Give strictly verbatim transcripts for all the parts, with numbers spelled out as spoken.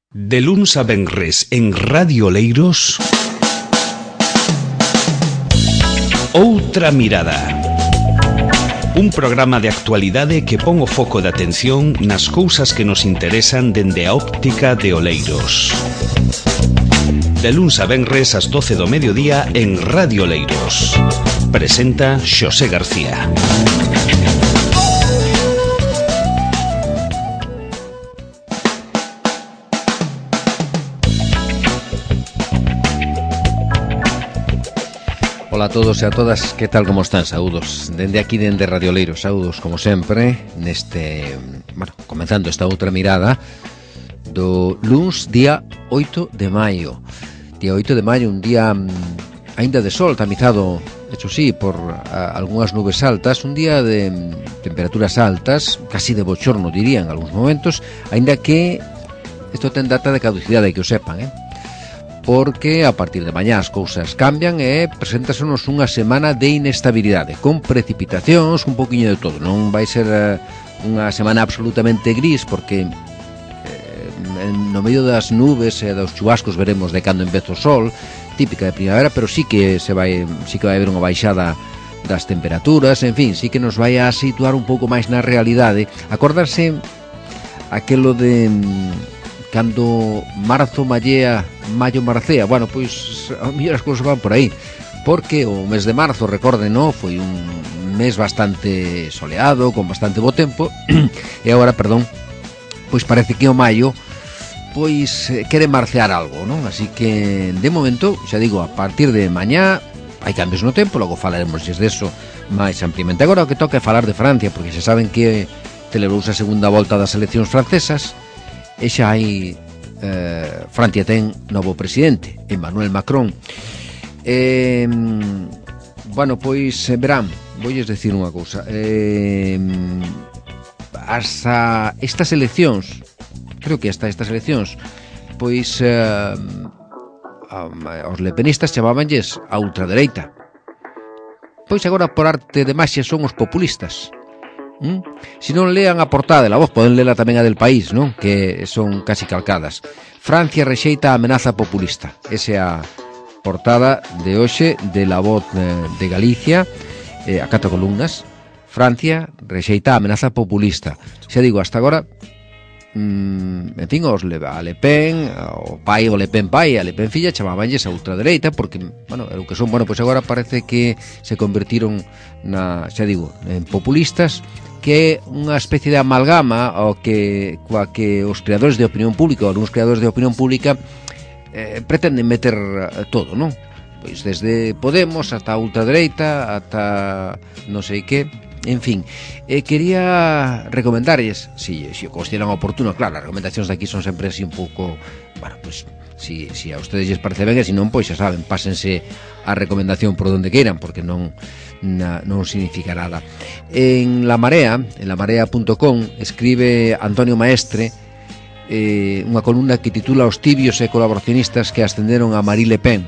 De luns a venres en Radio Oleiros, Outra Mirada. Un programa de actualidade que pon o foco de atención nas cousas que nos interesan dende a óptica de Oleiros. De luns a venres ás doce do mediodía en Radio Oleiros. Presenta Xosé García. Ola a todos e a todas, que tal, como están? Saúdos dende aquí, dende Radio Oleiros. Saúdos, como sempre, neste, bueno, comenzando esta outra mirada do luns, día oito de maio. Día oito de maio, un día aínda de sol, tamizado, hecho sí, por a, algunhas nubes altas, un día de temperaturas altas, casi de bochorno, diría, en algúns momentos, aínda que isto ten data de caducidade, que o sepan, eh? Porque a partir de mañá as cousas cambian e preséntasenos unha semana de inestabilidade, con precipitacións, un poquinho de todo. Non vai ser uh, unha semana absolutamente gris, porque eh, no medio das nubes e dos chubascos veremos de cando en vez o sol, típica de primavera, pero sí que se vai, sí que vai haber unha baixada das temperaturas, en fin, sí que nos vai a situar un pouco máis na realidade. Acordarse aquelo de cando marzo mallea, maio marcea. Bueno, pois a mellor as cousas van por aí, porque o mes de marzo, recorden, no, foi un mes bastante soleado, con bastante bo tempo, e agora, perdón, pois parece que o maio pois quere marcear algo, non? Así que, de momento, xa digo, a partir de mañá hai cambios no tempo, logo falaremos deso máis ampliamente. Agora o que toca é falar de Francia, porque xa saben que celebrouse a segunda volta das eleccións francesas, e xa hai eh, Francia ten novo presidente, Emmanuel Macron. eh, bueno, pois verán, voulles decir unha cousa, eh, hasta estas eleccións, creo que hasta estas eleccións, pois eh, os lepenistas chamabanlles a ultradereita, pois agora por arte de maxia son os populistas. ¿Mm? Si non lean a portada de La Voz, poden lela tamén a del País, non? Que son casi calcadas. Francia rexeita a amenaza populista. Esa é a portada de hoxe de La Voz de Galicia, eh, a catro columnas. Francia rexeita a amenaza populista. Xa digo, hasta agora, mm, en fin, os Le, a Le Pen, o pai, o Le Pen pai, a Le Pen filla, chamabanlles a ultradereita, porque, bueno, é o que son. Bueno, pois agora parece que se convertiron na, xa digo, en populistas, que é unha especie de amalgama ao que, coa que os creadores de opinión pública, ou algúns creadores de opinión pública, eh, pretenden meter todo, non? Pois desde Podemos ata a ultradereita, ata non sei que, en fin. Eh, quería recomendarles, si, si o consideran oportuno, claro, as recomendacións de aquí son sempre así un pouco, bueno, pois, si, si a ustedes lles parece ben, e se non, pois xa saben, pásense a recomendación por donde queiran, porque non Na, non significa nada. En La Marea, en la marea punto com, escribe Antonio Maestre eh, unha columna que titula Os tibios e colaboracionistas que ascenderon a Marie Le Pen.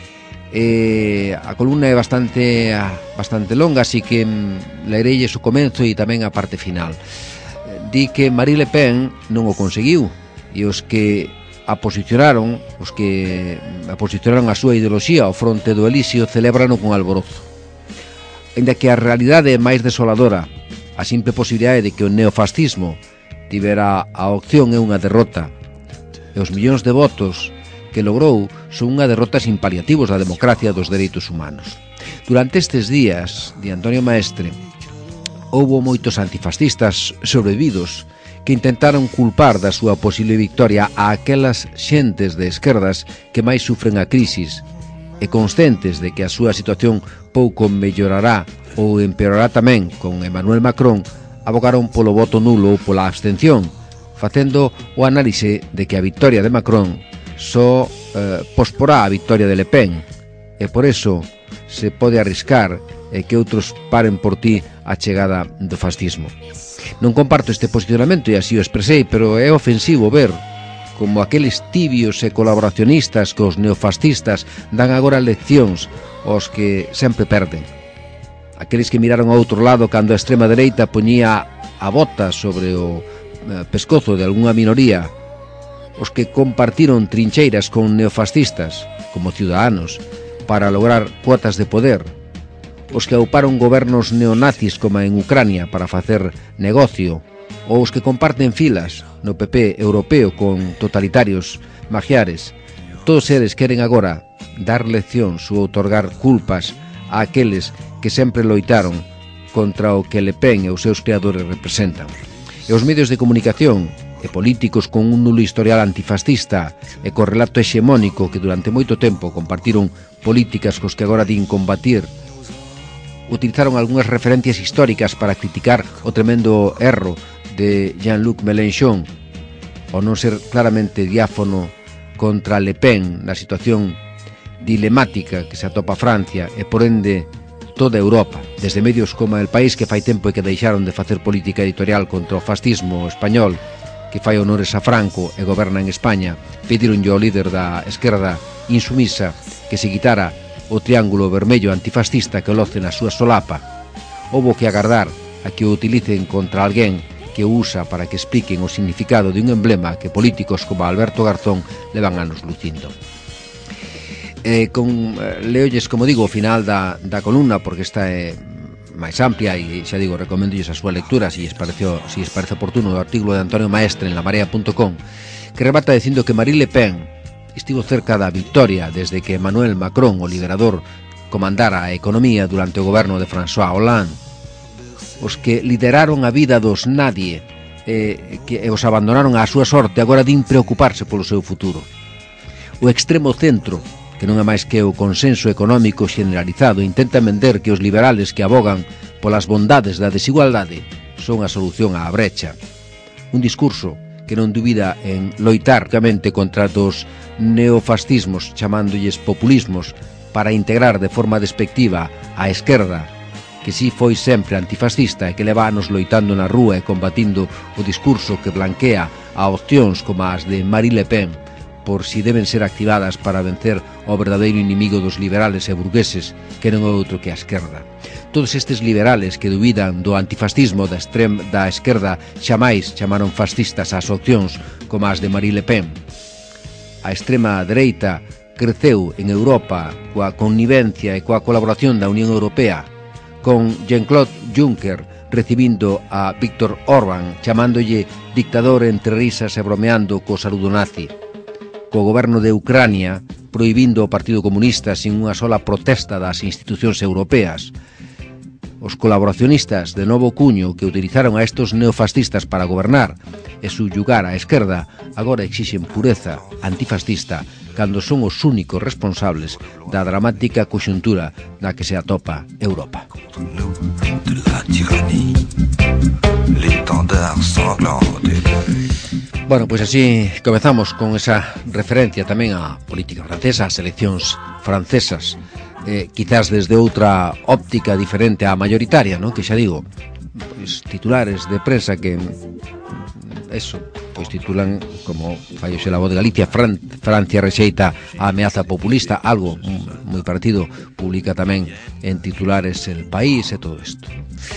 Eh, a columna é bastante bastante longa, así que mm, leirelle o comenzo e tamén a parte final. Eh, di que Marie Le Pen non o conseguiu, e os que a posicionaron, os que a posicionaron a súa ideoloxía ao fronte do Elísio, celebrano con alborozo. Ainda que a realidade é máis desoladora, a simple posibilidade de que o neofascismo tivera a opción é unha derrota, e os millóns de votos que logrou son unha derrota sin paliativos da democracia e dos dereitos humanos. Durante estes días, de Antonio Maestre, houbo moitos antifascistas sobrevividos que intentaron culpar da súa posible victoria a aquelas xentes de esquerdas que máis sufren a crisis, e conscientes de que a súa situación pouco mellorará ou empeorará tamén con Emmanuel Macron, abogaron polo voto nulo ou pola abstención, facendo o análise de que a victoria de Macron só eh, posporá a victoria de Le Pen, e por eso se pode arriscar e que outros paren por ti a chegada do fascismo. Non comparto este posicionamento e así o expresei, pero é ofensivo ver como aqueles tibios e colaboracionistas que os neofascistas dan agora leccións aos que sempre perden. Aqueles que miraron ao outro lado cando a extrema dereita poñía a bota sobre o pescozo de algunha minoría os que compartiron trincheiras con neofascistas, como Ciudadanos, para lograr cuotas de poder, os que auparon gobernos neonazis como en Ucrania para facer negocio, ou os que comparten filas no P P europeo con totalitarios magiares. Todos eles queren agora dar leccións ou outorgar culpas a aqueles que sempre loitaron contra o que Le Pen e os seus creadores representan. E os medios de comunicación e políticos con un nulo historial antifascista e co relato hexemónico que durante moito tempo compartiron políticas cos que agora din combatir, utilizaron algunhas referencias históricas para criticar o tremendo erro de Jean-Luc Mélenchon, ao non ser claramente diáfono contra Le Pen na situación dilemática que se atopa Francia e por ende toda Europa, desde medios como El País, que fai tempo e que deixaron de facer política editorial contra o fascismo español, que fai honores a Franco e goberna en España, pedironlle ao líder da esquerda insumisa que se quitara o triángulo vermello antifascista que loce na súa solapa. Houbo que agardar a que o utilicen contra alguén que o usa para que expliquen o significado de un emblema que políticos como Alberto Garzón levan anos lucindo. Eh, con, eh, leolles, como digo, o final da, da columna, porque esta é máis amplia e, xa digo, recomendolles a súa lectura se lles pareceu, se lles parece oportuno, do artículo de Antonio Maestre en la marea punto com, que rebata dicindo que Marine Le Pen estivo cerca da victoria desde que Emmanuel Macron, o liberador, comandara a economía durante o goberno de François Hollande. Os que lideraron a vida dos nadie eh, que os abandonaron á súa sorte agora din preocuparse polo seu futuro. O extremo centro, que non é máis que o consenso económico generalizado, intenta vender que os liberales que abogan polas bondades da desigualdade son a solución á brecha. Un discurso que non dubida en loitar contra dos neofascismos, chamándolles populismos, para integrar de forma despectiva a esquerda, que si foi sempre antifascista e que leva anos loitando na rúa e combatindo o discurso que blanquea a opcións como as de Marine Le Pen, por si deben ser activadas para vencer o verdadeiro inimigo dos liberales e burgueses, que non é outro que a esquerda. Todos estes liberales que dubidan do antifascismo da, extrem, da esquerda xamais chamaron fascistas ás opcións como as de Marine Le Pen. A extrema dereita creceu en Europa coa connivencia e coa colaboración da Unión Europea, con Jean-Claude Juncker recibindo a Víctor Orbán, chamándolle dictador entre risas e bromeando co saludo nazi, co goberno de Ucrania prohibindo o Partido Comunista sin unha sola protesta das institucións europeas. Os colaboracionistas de novo cuño que utilizaron a estos neofascistas para gobernar e subyugar a esquerda agora exixen pureza antifascista cando son os únicos responsables da dramática coxuntura na que se atopa Europa. Bueno, pois así comezamos con esa referencia tamén á política francesa, ás eleccións francesas, eh, quizás desde outra óptica diferente á mayoritaria, non? Que xa digo, pois titulares de prensa que eso, pois titulan como fai hoxe La Voz de Galicia, Fran, Francia rexeita a ameaza populista, algo moi partido publica tamén en titulares El País e todo isto.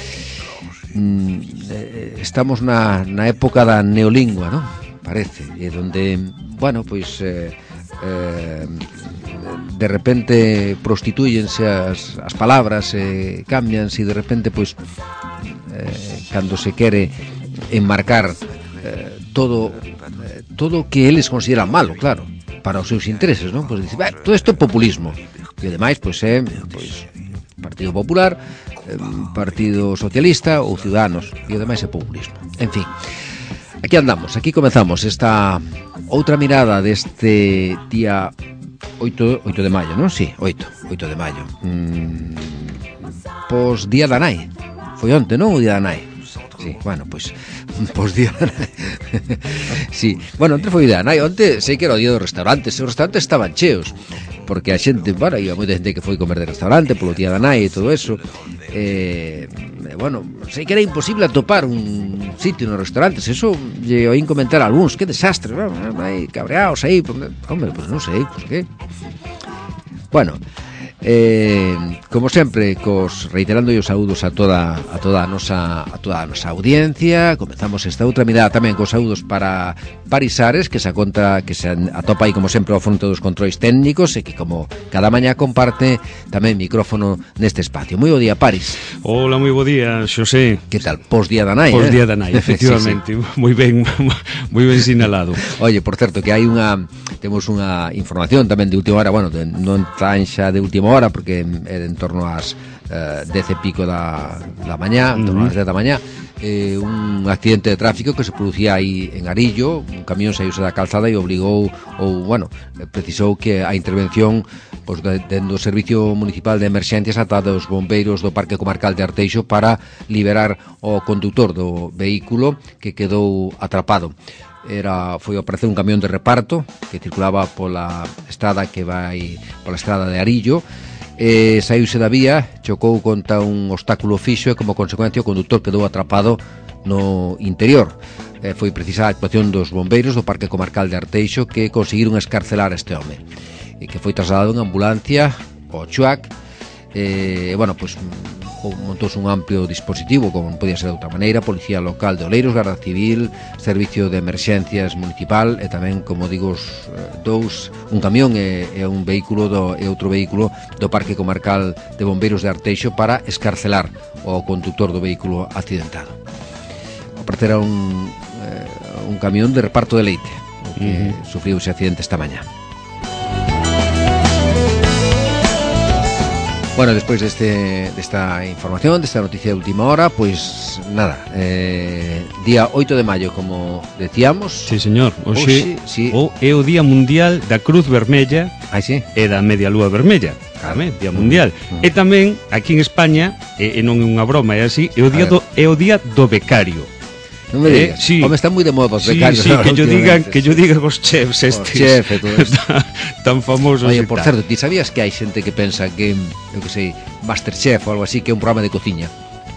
Estamos na, na época da neolingua, non? Parece, e donde, bueno, pois eh, eh, de repente prostituyense as, as palabras, eh, cambianse e de repente, pois eh, cando se quere enmarcar eh, todo eh, todo o que eles consideran malo, claro, para os seus intereses, non? Pois dice, todo isto é populismo, e ademais, pois é, pois Partido Popular, Partido Socialista ou Ciudadanos, e ademais é populismo. En fin, aquí andamos, aquí comezamos esta outra mirada deste día oito de maio, non? Sí, oito de maio. Mm, pos día da nai. Foi onte, non? O día da nai. Sí, bueno, pois pos día da nai. Sí, bueno, onte foi o día da nai. Onte sei que era o día dos restaurantes. Os restaurantes estaban cheos, porque a xente, bueno, iba moita xente que foi comer de restaurante polo día da nai e todo eso. Eh, bueno, sei que era imposible atopar un sitio nos restaurantes. Eso lle oín comentar a algúns. Que desastre, ¿no? Aí cabreaos aí. Hombre, pues non sei, pues que. Bueno, eh, como sempre, cos reiterando os saúdos a toda a toda a nosa a toda a nosa audiencia. Comezamos esta outra mirada tamén cos saúdos para Paris Ares, que se conta que se atopa aí como sempre ao fronte dos controis técnicos e que como cada mañá comparte tamén micrófono neste espacio. Moi bo día, Paris. Hola, moi bo día, Xosé. Que tal? Pos día da nai, Pos eh? día da nai, efectivamente. Sí, sí. Moi ben, moi ben sinalado. Oye, por certo, que hai unha temos unha información tamén de última hora, bueno, de, non tan xa de última hora porque é en torno ás Uh, dez e pico da, da mañá, en torno ás dez da mañá, eh, un accidente de tráfico que se producía aí en Arillo. Un camión saíuse da calzada e obligou, ou, bueno, precisou que a intervención pois, de, dentro do Servicio Municipal de Emerxencias ata dos bombeiros do Parque Comarcal de Arteixo para liberar o conductor do vehículo que quedou atrapado. Era, foi ao parecer un camión de reparto que circulaba pola estrada que vai pola estrada de Arillo. Eh, saíuse da vía, chocou contra un obstáculo fixo e como consecuencia o conductor quedou atrapado no interior. Eh, foi precisa a actuación dos bombeiros do Parque Comarcal de Arteixo que conseguiron escarcelar este home e que foi trasladado en ambulancia ao Chuac. E, eh, bueno, pois montouse un amplio dispositivo, como non podía ser de outra maneira, Policía Local de Oleiros, Garda Civil, Servicio de Emerxencias Municipal e tamén, como digo, dous, un camión e, e un vehículo do, e outro vehículo do Parque Comarcal de Bombeiros de Arteixo para escarcelar o conductor do vehículo accidentado. Ao parecer era un, eh, un camión de reparto de leite o que uh-huh. sufriu ese accidente esta mañá. Bueno, despois deste, desta información, desta noticia de última hora, pois nada, eh, día oito de maio, como decíamos. Sí, señor, hoxe sí. O é o Día Mundial da Cruz Vermella. Ai, sí. E da Media Lúa Vermella. Claro. Tamén, Día Mundial. Mm. E tamén, aquí en España, e, e non é unha broma, é así, é o día do, é o día do becario. Non me digas, eh, sí. Home, están moi de moda os becarios. Sí, sí, que yo digan, que yo digan os chefs estes. Os chefs e todo isto. Tan famosos. Oye, por certo, ti sabías que hai xente que pensa que, eu que sei, Masterchef ou algo así, que é un programa de cociña?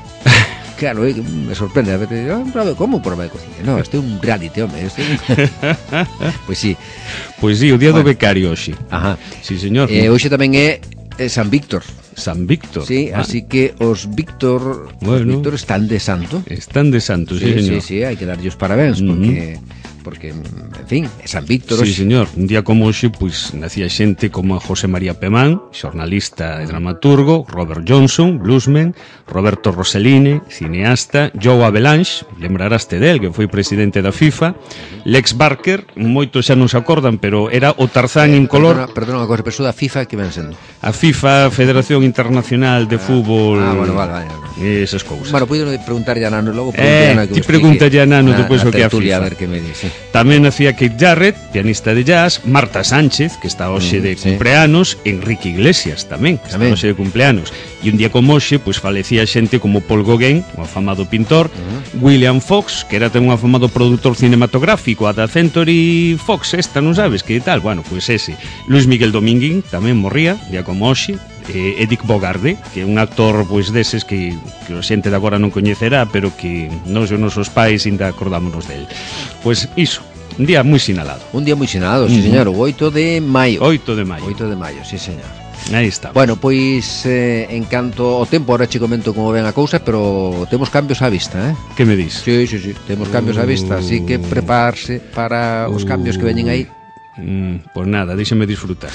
Claro, eh, me sorprende a veces, oh, como un programa de cociña? No, este é un reality, home, este é un... Pois sí. Pois sí, o día bueno. do becario hoxe. Ajá. Sí, señor. Eh, hoxe tamén é eh, San Víctor. San Víctor. Sí, ah. así que os Víctor, bueno, os Víctor están de santo. Están de santo, sí, sí señor. Sí, sí, hai que darlle os parabéns, uh-huh. porque porque, en fin, é San Víctor. Sí, señor. Un día como hoxe, pois, nacía xente como José María Pemán, xornalista e dramaturgo, Robert Johnson, bluesman, Roberto Rossellini, cineasta, Joe Avalanche, lembraraste del, que foi presidente da FIFA, Lex Barker, moitos xa non se acordan, pero era o Tarzán eh, en color. Perdona, perdona unha cosa, pero da FIFA que ven sendo? A FIFA, Federación Internacional de ah, Fútbol. Ah, bueno, vale, vale. vale. Esas cousas. Bueno, podo preguntar a Nano, logo eh, Nano que ti pregunta a Nano depois o que a FIFA. A ver que me dice. Tamén nacía Keith Jarrett, pianista de jazz, Marta Sánchez, que está hoxe de sí. cumpleanos, Enrique Iglesias tamén, que está hoxe de cumpleanos. E un día como hoxe, pois falecía xente como Paul Gauguin, o afamado pintor, uh-huh. William Fox, que era tamén un afamado produtor cinematográfico, a da Century Fox, esta, non sabes que tal? Bueno, pois ese. Luis Miguel Domínguez tamén morría, día como hoxe. Eh, Edic Bogarde, que é un actor pois deses que, que a xente de agora non coñecerá, pero que nós e os nosos pais ainda acordámonos del. Pois iso, un día moi sinalado. Un día moi sinalado, sí, señor, o oito de maio. oito de maio. oito de maio, sí, señor. Aí está. Bueno, pois eh, en canto ao tempo, ahora che comento como ven a cousa, pero temos cambios á vista, eh? Que me dis? Sí, sí, sí, temos cambios á vista, así que prepararse para os cambios que veñen aí. Mm, pois nada, déxeme disfrutar.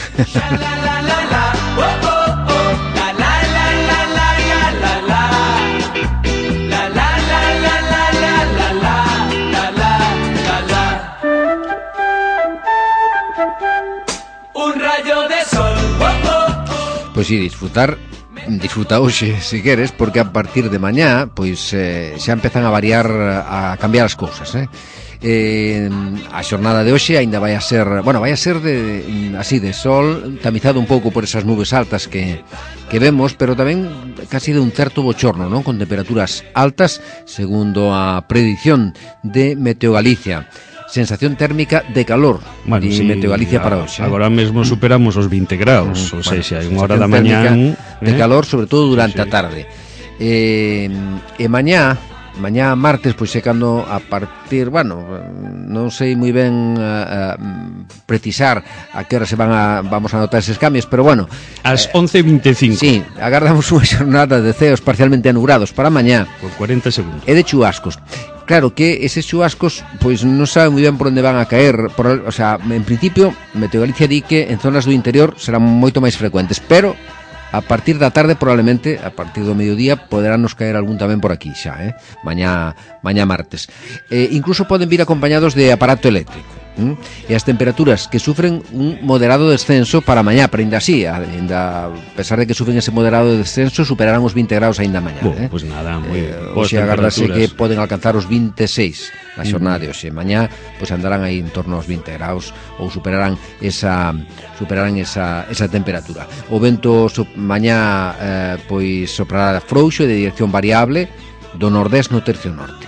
Pois si, disfrutar disfruta hoxe, se queres, porque a partir de mañá, pois eh, xa empezan a variar, a cambiar as cousas, eh? Eh, a xornada de hoxe aínda vai a ser, bueno, vai a ser de así de sol, tamizado un pouco por esas nubes altas que que vemos, pero tamén casi de un certo bochorno, non? Con temperaturas altas, segundo a predición de Meteo Galicia. Sensación térmica de calor, bueno, de sí, Meteo Galicia para hoxe. Agora mesmo superamos os vinte graus, mm, ou bueno, seja, unha hora da mañá de eh? calor, sobre todo durante sí. a tarde. Eh, e mañá, mañá martes, pois é cando a partir, bueno, non sei moi ben uh, uh, precisar a que hora se van a, vamos a notar eses cambios, pero bueno, ás eh, once e vinte e cinco. Sí, agardamos unha xornada de ceos parcialmente anubrados para mañá. Por cuarenta segundos. E de chubascos. claro que eses chubascos pois non saben moi ben por onde van a caer, por, o sea, en principio Meteo Galicia di que en zonas do interior serán moito máis frecuentes, pero a partir da tarde probablemente, a partir do mediodía poderán nos caer algún tamén por aquí xa, eh? mañá, mañá martes. Eh, incluso poden vir acompañados de aparato eléctrico. ¿Mm? E as temperaturas que sufren un moderado descenso para mañá, pero ainda así, ainda, a pesar de que sufren ese moderado descenso, superarán os vinte graus ainda mañá. Bo, eh? Pois pues nada, moi eh, Oxe, agardase que poden alcanzar os vinte e seis na xornada de hoxe. Mañá, pois andarán aí en torno aos vinte graus ou superarán esa superarán esa, esa temperatura. O vento so, mañá eh, pois soprará frouxo de dirección variable do nordés no tercio norte.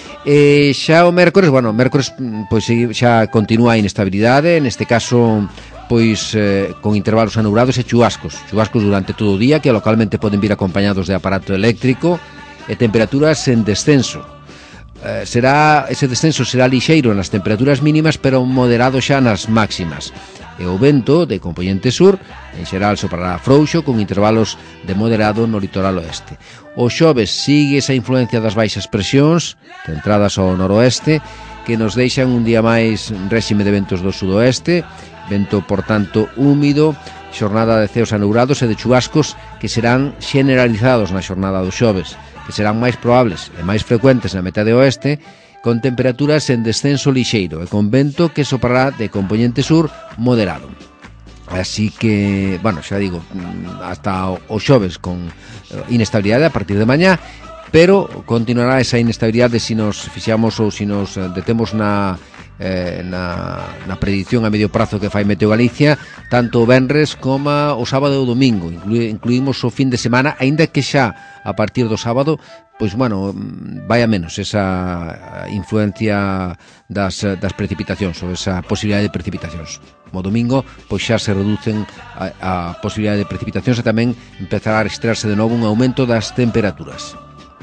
E xa o mércores, bueno, o mércores pois xa continúa a inestabilidade, neste caso pois eh, con intervalos anubrados e chubascos, chubascos durante todo o día que localmente poden vir acompañados de aparato eléctrico e temperaturas en descenso. Eh, será ese descenso será lixeiro nas temperaturas mínimas, pero moderado xa nas máximas. E o vento de componente sur en xeral soprará frouxo con intervalos de moderado no litoral oeste. O xoves sigue esa influencia das baixas presións centradas ao noroeste que nos deixan un día máis réxime de ventos do sudoeste, vento por tanto húmido, xornada de ceos anubrados e de chubascos que serán xeneralizados na xornada do xoves, que serán máis probables e máis frecuentes na metade oeste, con temperaturas en descenso lixeiro e con vento que soprará de componente sur moderado. Así que, bueno, xa digo, hasta o xoves con inestabilidade a partir de mañá, pero continuará esa inestabilidade se nos fixamos ou se nos detemos na eh, na, na predicción a medio prazo que fai Meteo Galicia, tanto o venres como o sábado e o domingo. Inclui, incluímos o fin de semana, aínda que xa a partir do sábado pois, bueno, vai a menos esa influencia das, das precipitacións ou esa posibilidade de precipitacións. O domingo, pois xa se reducen a, a posibilidade de precipitacións e tamén empezará a registrarse de novo un aumento das temperaturas.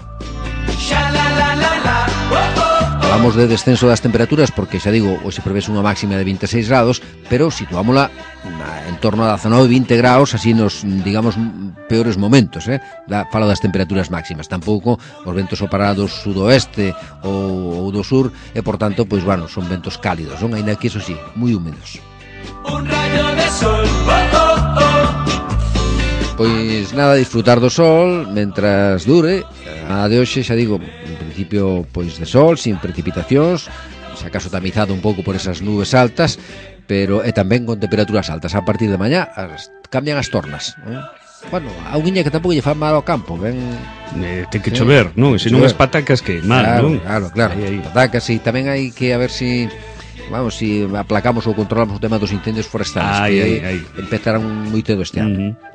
Falamos de descenso das temperaturas porque, xa digo, hoxe prevés unha máxima de vinte e seis grados, pero situámola en torno a dezanove, vinte graus, así nos, digamos, peores momentos, eh? Da, falo das temperaturas máximas. Tampouco os ventos soprará do sudoeste ou, ou do sur, e, por tanto, pois, bueno, son ventos cálidos, non? Ainda que, eso sí, moi húmedos. Un rayo de sol, oh, oh, oh. Pois nada, disfrutar do sol mentras dure. Nada de hoxe, xa digo, en principio pois de sol, sin precipitacións, se acaso tamizado un pouco por esas nubes altas, pero e tamén con temperaturas altas. A partir de mañá as, cambian as tornas, eh? Bueno, a auguiña que tampouco lle fa mal ao campo, ben... Eh, ten que chover, non? Se non as patacas que mal, claro, non? Claro, claro, aí, aí. Patacas, e tamén hai que a ver si... Vamos, si aplacamos ou controlamos o tema dos incendios forestales, ai, que ai, aí ai. empezarán moi cedo este ano. Uh-huh.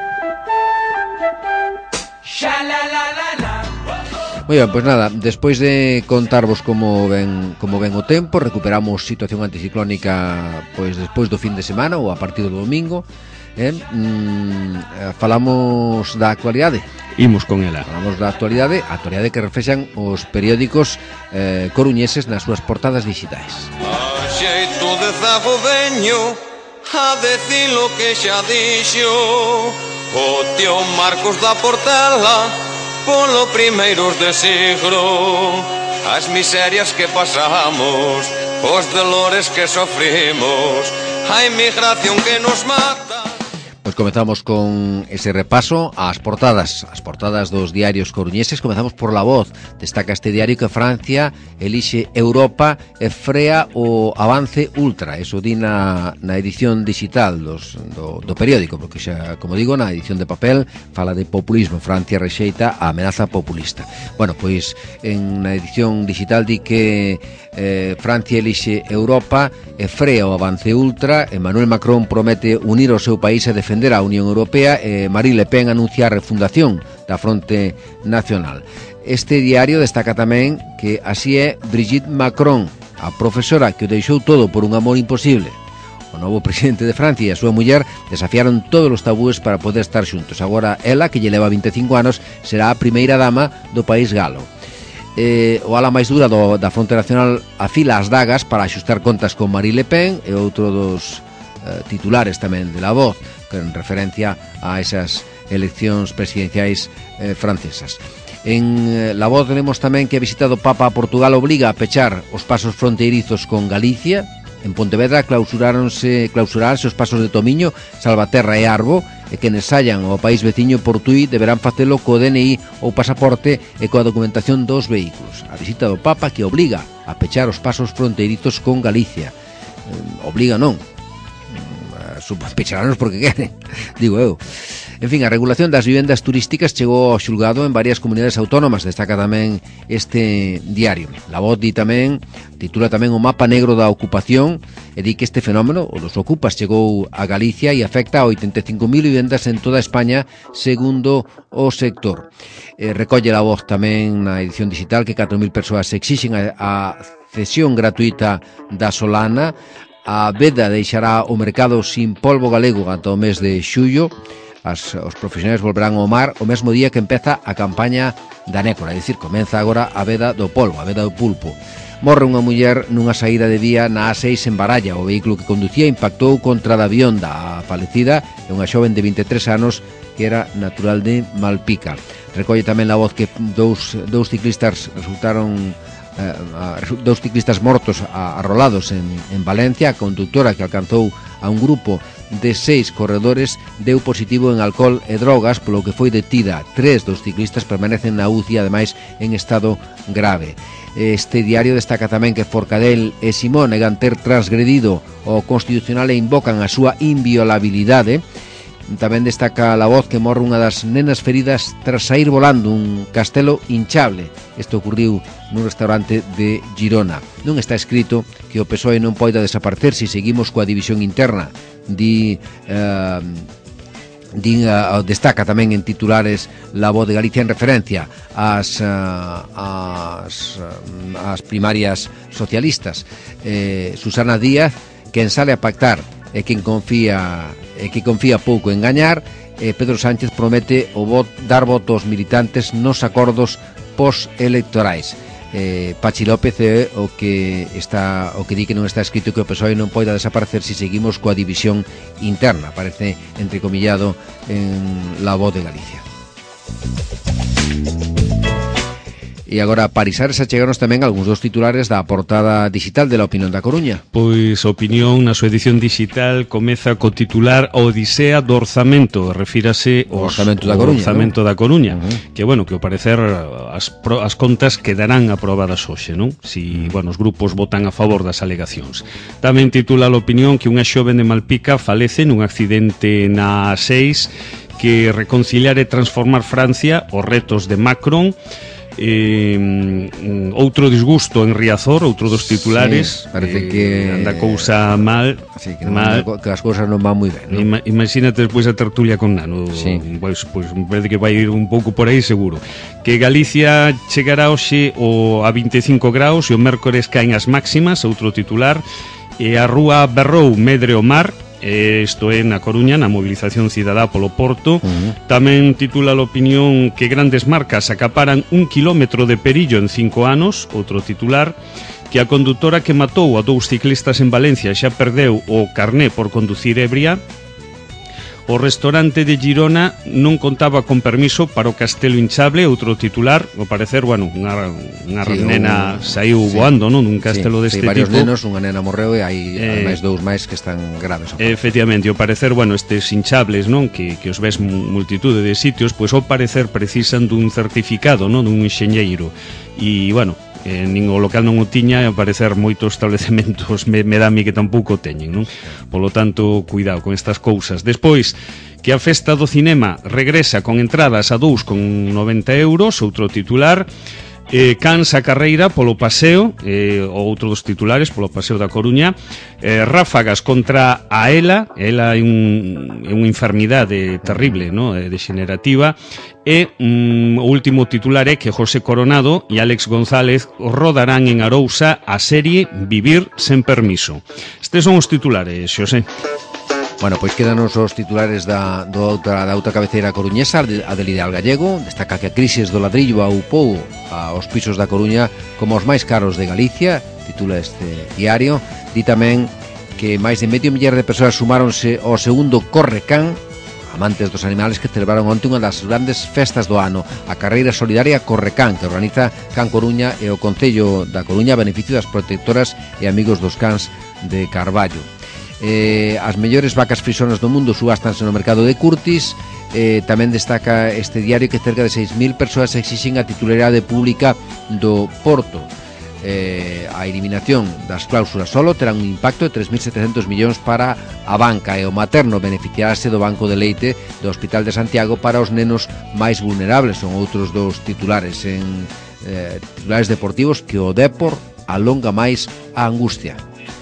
Moi ben, pois nada, despois de contarvos como ven, como ven o tempo, recuperamos situación anticiclónica pois despois do fin de semana ou a partir do domingo, eh? mm, falamos da actualidade. Imos con ela. Falamos da actualidade, a actualidade que reflexan os periódicos eh, coruñeses nas súas portadas digitais. A xeito de zago veño a decir lo que xa dixo o tío Marcos da Portela polo primeiros de siglo, as miserias que pasamos, os dolores que sofrimos, a inmigración que nos mata. Pois comezamos con ese repaso ás portadas, as portadas dos diarios coruñeses. Comezamos por La Voz. Destaca este diario que Francia elixe Europa e frea o avance ultra. Eso di na, na edición digital dos, do, do periódico, porque xa, como digo, na edición de papel fala de populismo. Francia rexeita a amenaza populista. Bueno, pois en na edición digital di que eh, Francia elixe Europa e frea o avance ultra. Emmanuel Macron promete unir o seu país e defender a Unión Europea e Marine Le Pen anuncia a refundación da Fronte Nacional. Este diario destaca tamén que así é Brigitte Macron, a profesora que o deixou todo por un amor imposible. O novo presidente de Francia e a súa muller desafiaron todos os tabúes para poder estar xuntos. Agora ela, que lle leva vinte e cinco anos, será a primeira dama do país galo. Eh, o ala máis dura do, da Fronte Nacional afila as dagas para axustar contas con Marine Le Pen e outro dos eh, titulares tamén de La Voz, en referencia a esas eleccións presidenciais eh, francesas. En eh, La Voz tenemos tamén que a visita do Papa a Portugal obliga a pechar os pasos fronteirizos con Galicia. En Pontevedra clausuraronse, clausuraranse os pasos de Tomiño, Salvaterra e Arbo, e que ensayan ao país veciño Portuí deberán facelo co D N I ou pasaporte e coa documentación dos vehículos. A visita do Papa que obliga a pechar os pasos fronteirizos con Galicia. Eh, obliga non, pecharanos porque queren, digo eu. En fin, a regulación das vivendas turísticas chegou ao xulgado en varias comunidades autónomas, destaca tamén este diario. La Voz di tamén, titula tamén o mapa negro da ocupación e di que este fenómeno, o dos ocupas, chegou a Galicia e afecta a oitenta e cinco mil vivendas en toda España, segundo o sector. Eh, recolle La Voz tamén na edición digital que catro mil persoas exixen a, a cesión gratuita da Solana. A veda deixará o mercado sin polvo galego ata o mes de xullo. As, os profesionais volverán ao mar o mesmo día que empeza a campaña da nécora, é dicir, comeza agora a veda do polvo, a veda do pulpo. Morre unha muller nunha saída de día na A seis en Baralla. O vehículo que conducía impactou contra da Bionda. A falecida é unha xoven de vinte e tres anos que era natural de Malpica. Recolle tamén La Voz que dous, dous ciclistas resultaron eh, dous ciclistas mortos arrolados en, en Valencia. A conductora que alcanzou a un grupo de seis corredores deu positivo en alcohol e drogas, polo que foi detida. Tres dos ciclistas permanecen na U C I, ademais en estado grave. Este diario destaca tamén que Forcadell e Simón negan ter transgredido o constitucional e invocan a súa inviolabilidade. Tamén destaca La Voz que morre unha das nenas feridas tras sair volando un castelo hinchable. Isto ocurriu nun restaurante de Girona. Non está escrito que o P S O E non poida desaparecer se seguimos coa división interna. Di, eh, di uh, destaca tamén en titulares La Voz de Galicia en referencia ás, uh, ás, uh, ás primarias socialistas. Eh, Susana Díaz, quen sale a pactar e quen confía e que confía pouco en gañar. eh, Pedro Sánchez promete o vot, dar votos aos militantes nos acordos postelectorais. eh, Pachi López é o que está o que di que non está escrito que o P S O E non poida desaparecer se seguimos coa división interna. Aparece entrecomillado en La Voz de Galicia. E agora, Parisares, acheganos tamén algúns dos titulares da portada digital de La Opinión da Coruña. Pois a Opinión, na súa edición digital, comeza co titular A Odisea do Orzamento. Refírase ao Orzamento da Coruña, Orzamento ¿no? da Coruña, Uh-huh. que, bueno, que ao parecer as, pro, as contas quedarán aprobadas hoxe, non? Si, bueno, os grupos votan a favor das alegacións. Tamén titula a Opinión que unha xoven de Malpica falece nun accidente na A seis, que reconciliar e transformar Francia, os retos de Macron. Eh, outro disgusto en Riazor, outro dos titulares. Sí, parece eh, que anda cousa mal, sí, que, mal. Non, que as cousas non van moi ben, ¿no? Ima, imagínate despois a tertulia con Nano. Sí. Pois, pois me parece que vai ir un pouco por aí seguro. Que Galicia chegará hoxe o a vinte e cinco graus e o mércores caen as máximas, outro titular. E a rúa Berrou medre o mar. Isto é na Coruña, na movilización cidadá polo Porto. Uh-huh. Tamén titula a Opinión que grandes marcas acaparan un kilómetro de perillo en cinco anos. Outro titular, que a condutora que matou a dous ciclistas en Valencia xa perdeu o carné por conducir ebria. O restaurante de Girona non contaba con permiso para o castelo hinchable. Outro titular, ao parecer, bueno, unha, unha sí, nena un... saiu sí. voando, non? Nun castelo sí, deste sí, varios tipo. nenos, unha nena morreu e hai eh, máis dous máis que están graves. Efectivamente, ao parecer, bueno, estes hinchables, non? Que, que os ves multitude de sitios, pois ao parecer precisan dun certificado, non? Dun enxeñeiro. E, bueno, eh, nin o local non o tiña e ao parecer moitos establecementos me, me dá a mí que tampouco teñen, non? Polo tanto, cuidado con estas cousas. Despois, que a festa do cinema regresa con entradas a dous con noventa euros, outro titular. Eh, cansa carreira polo paseo, eh, outro dos titulares, polo paseo da Coruña. eh, Ráfagas contra a Ela. Ela é, un, é unha enfermidade terrible, no? eh, degenerativa. E um, o último titular é que José Coronado e Álex González rodarán en Arousa a serie Vivir sen permiso. Estes son os titulares, Xosé. Bueno, pois quedanos os titulares da, do outra, da outra cabeceira coruñesa, a del Ideal Gallego. Destaca que a crisis do ladrillo aupou aos pisos da Coruña como os máis caros de Galicia, titula este diario. Di tamén que máis de medio millar de persoas sumáronse ao segundo Correcán, amantes dos animales que celebraron onte unha das grandes festas do ano, a carreira solidaria Correcán, que organiza Can Coruña e o Concello da Coruña a beneficio das protectoras e amigos dos cans de Carballo. Eh, as mellores vacas frisonas do mundo subástanse no mercado de Curtis. Eh, tamén destaca este diario que cerca de seis mil persoas exixen a titularidade pública do Porto. Eh, a eliminación das cláusulas solo terá un impacto de tres mil setecentos millóns para a banca, e o materno beneficiarase do banco de leite do Hospital de Santiago para os nenos máis vulnerables. Son outros dos titulares en eh, titulares deportivos que o Depor alonga máis a angustia.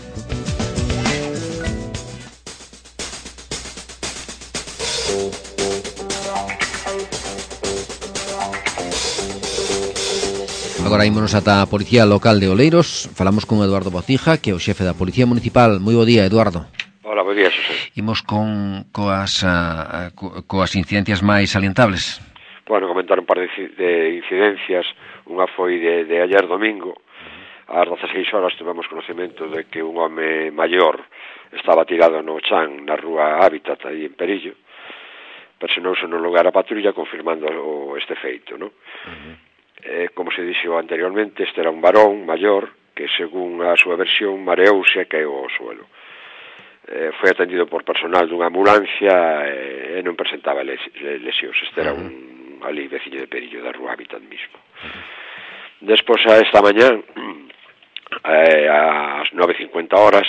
Agora ímonos ata a Policía Local de Oleiros. Falamos con Eduardo Bocija, que é o xefe da Policía Municipal. Moi bo día, Eduardo. Hola, bo día, Xosé. Imos con coas, uh, co, coas incidencias máis salientables. Bueno, comentar un par de, de incidencias. Unha foi de, de ayer domingo. Ás dezaseis horas tivemos conocemento de que un home maior estaba tirado no chan na rúa Hábitat, aí en Perillo. Personouse no lugar a patrulla confirmando o, este feito, non? Uh-huh. Eh, como se dixo anteriormente, este era un varón maior que, según a súa versión, mareouse e caeu ao suelo. Eh, foi atendido por personal dunha ambulancia e, e non presentaba les, lesións. Este era un ali veciño de Perillo, da rúa Hábitat mismo. Despois, a esta mañán, eh, ás nove e cincuenta horas,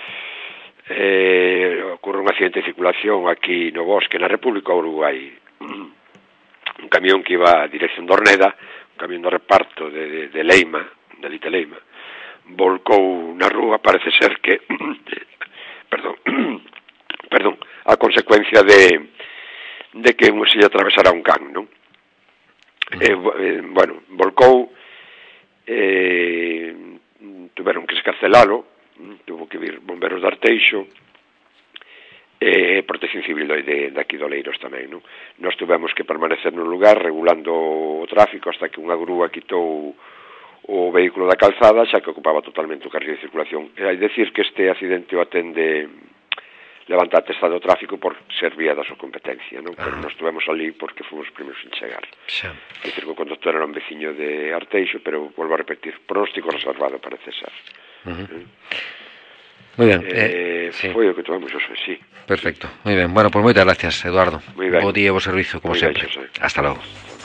eh, ocorre un accidente de circulación aquí no bosque, na República Uruguai. Un camión que iba a dirección de Orneda, un camión de reparto de, de, de Leima, de Lite Leima, volcou na rúa, parece ser que, perdón, perdón, a consecuencia de, de que se lle atravesara un can, non? Eh, eh, bueno, volcou, eh, tuveron que escarcelalo, tuvo que vir bomberos de Arteixo, e eh, Protección Civil de, de aquí de Oleiros tamén, non? Nós tuvemos que permanecer no lugar regulando o tráfico hasta que unha grúa quitou o vehículo da calzada, xa que ocupaba totalmente o carril de circulación. E hai decir que este accidente o atende levanta a testa do tráfico por ser vía da súa competencia, non? Pero nós estuvemos ali porque fomos os primeiros en chegar. Xa. É dicir, que o conductor era un veciño de Arteixo, pero volvo a repetir, pronóstico reservado parece ser. Uh-huh. ¿Eh? Moi ben. Eh, eh, sí. Foi o que tomamos hoxe, sí. Perfecto, moi ben. Bueno, pois pues moitas gracias, Eduardo. Moi ben. Bo día e bo servizo, como moi sempre. Ben, hasta logo.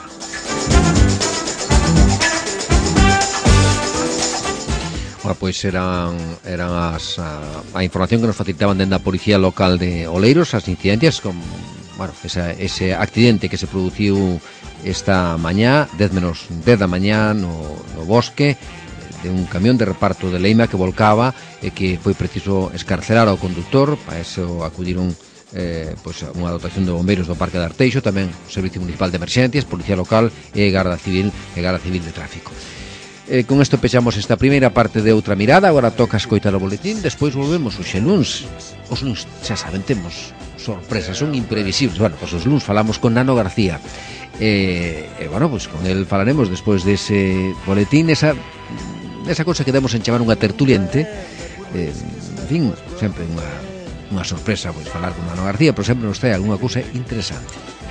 Bueno, pois pues eran, eran as, a, a información que nos facilitaban dentro da Policía Local de Oleiros, as incidencias con, bueno, esa, ese accidente que se produciu esta mañá, dez menos dez da mañá no, no bosque, de un camión de reparto de Leima que volcaba e que foi preciso escarcelar ao conductor. Para eso acudiron eh, pues, unha dotación de bombeiros do Parque de Arteixo, tamén o Servicio Municipal de Emerxencias, Policía Local e Garda Civil e Garda Civil de Tráfico. Eh, con isto pechamos esta primeira parte de Outra Mirada. Agora toca escoitar o boletín, despois volvemos hoxe luns. Os luns, xa saben, temos sorpresas, son imprevisibles. Bueno, pues os luns falamos con Nano García. E, eh, eh, bueno, pues con el falaremos despois dese boletín, esa esa cousa que demos en chamar unha tertuliente, eh, en fin, sempre unha, unha sorpresa pois falar con Nano García, pero sempre nos trae algunha cousa interesante.